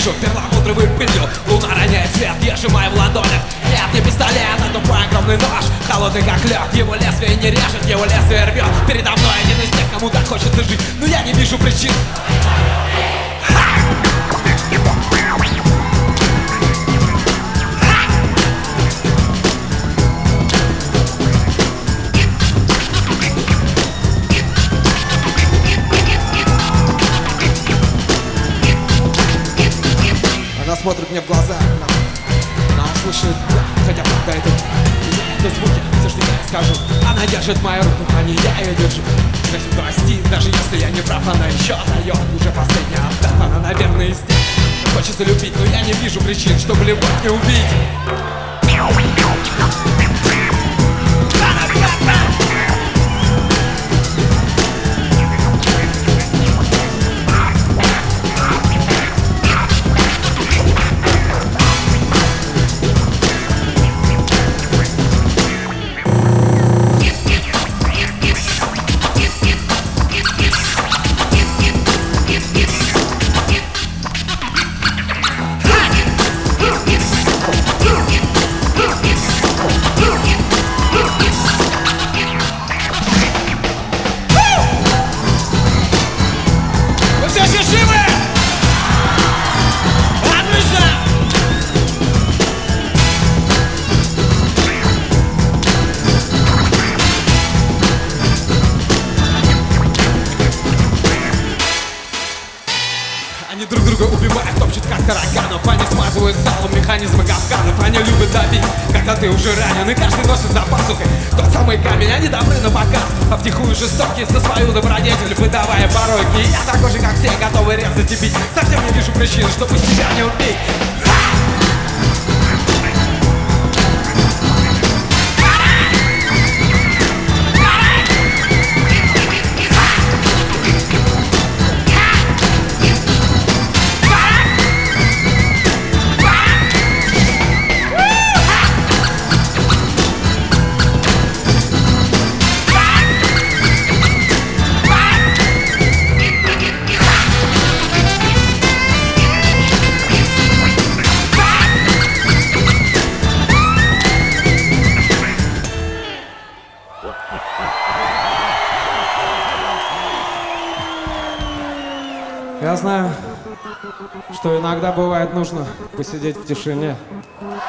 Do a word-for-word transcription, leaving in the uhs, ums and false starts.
дышу перламутровой пылью. Луна роняет свет, я сжимаю в ладонях. Нет, не пистолет, а тупой огромный нож, холодный как лед. Его лезвие не режет, его лезвие рвет. Передо мной один из тех, кому так хочется жить, но я не вижу причин. Она смотрит мне в глаза, она услышит, хотя правда это, это звуки, все, что я скажу. Она держит мою руку, а не я ее держу. Значит, прости, даже если я не прав, она еще дает уже последний отдав. Она, наверное, здесь хочется любить, но я не вижу причин, чтобы любовь не убить. Они друг друга убивают, топчут как тараганов. Они смазывают салом механизмы капканов. Они любят давить, когда ты уже ранен. И каждый носит за пазухой тот самый камень. Они добры на показ, а втихую жестокие за свою добродетель, выдавая пороки. Я такой же, как все, готовый резать и бить. Совсем не вижу причин, чтобы себя не убить. Я знаю, что иногда бывает нужно посидеть в тишине,